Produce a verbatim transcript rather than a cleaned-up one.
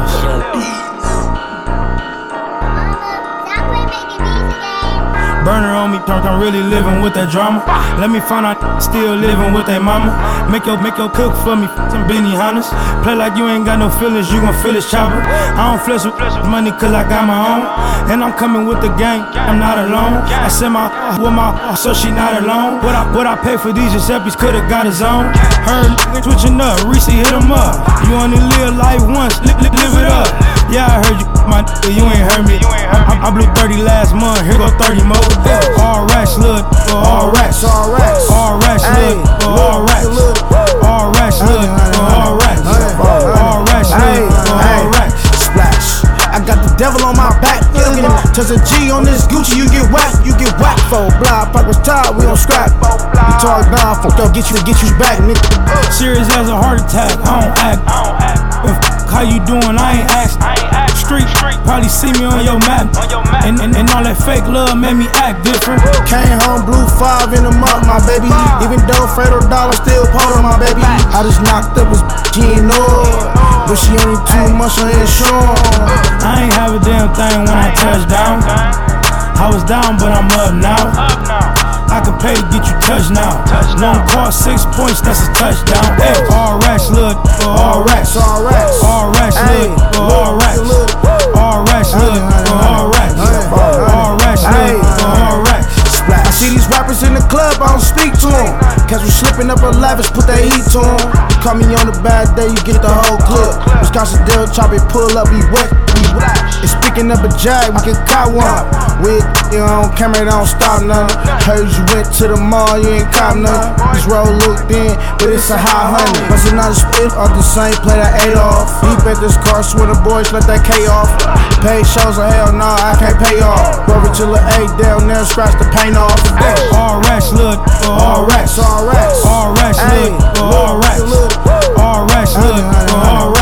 Burner on me, drunk, I'm really living with that drama. Let me find out still living with that mama. Make your, make your cook for me, some Benihana's. Play like you ain't got no feelings, you gon' feel this chopper. I don't flex with money cause I got my own. And I'm coming with the gang, I'm not alone. I send my with my so she not alone. What I, what I pay for these Giuseppe's could've got his own. Heard switching up, Reese hit him up. You only live life once, live, live, live it up. Yeah, I heard you, my nigga, you ain't heard me. I, I blew thirty last month, here go thirty more. All racks, look, all racks, all racks, all racks, look, all racks, all racks, look, all racks, all racks, look, all racks. Splash. I got the devil on my back. Touch a G on this Gucci, you get whacked, you get whacked for. Blind pockets tied, we don't scrap. You talk down, fuck up, get you to get you back, nigga. Serious as a heart attack, I don't act. If how you doing, I ain't ask. Street, probably see me on your map. And, and, and all that fake love made me act different. Came home, blew five in the month, my baby. Even though Fredo Dollar still part of my baby. I just knocked up his she ain't know it, but she only two months on insurance. I ain't have a damn thing when I touched down. I was down, but I'm up now. I can pay to get you touched now. One call, six points, that's a touchdown. Hey, all racks, look, all racks, all racks, all racks, look, all racks, all racks, look, all racks, all racks, look, all racks. I see these rappers in the club, I don't speak to them. Catch you slipping up a lavish, put that heat to them. You call me on a bad day, you get the whole clip. Wisconsin Dale, chop it, pull up, we wet. And speaking of a jag, we can cop one. With you on camera, don't stop nothing. Heard you went to the mall, you ain't cop nothing. This road looked in, but it's a high hundred. Plus another spit off the same play that ate off. He bet this car, swear the boys let that K off. Pay shows, or hell no, I can't pay off. Brother till the eight down there, scratch the paint off. All racks, look, all racks, all racks, all racks, look, all racks, all racks, look, all racks.